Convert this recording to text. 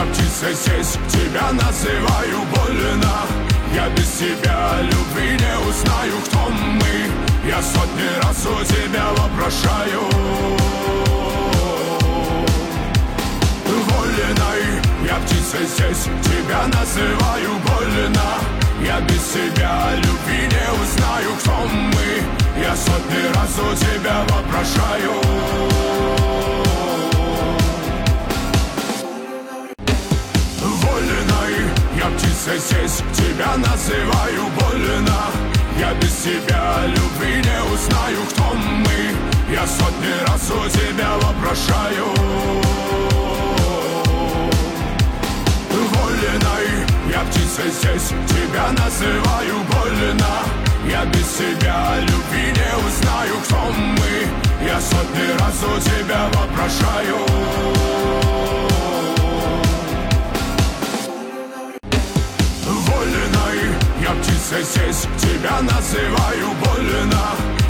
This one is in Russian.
птица здесь, тебя называю больно. Я без тебя любви не узнаю, кто мы. Я сотни раз у тебя вопрошаю. Вольной, я птица здесь, тебя называю больно. Я без тебя любви не узнаю, кто мы. Я сотни раз у тебя вопрошаю. Вольной, я птица здесь, тебя называю больно. Я без тебя любви не узнаю, кто мы. Я сотни раз у тебя вопрошаю. Вольной, я птица здесь, тебя называю больно. Я без тебя любви не узнаю, кто мы. Я сотни раз у тебя вопрошаю. Вольной, я птица здесь, тебя называю больно.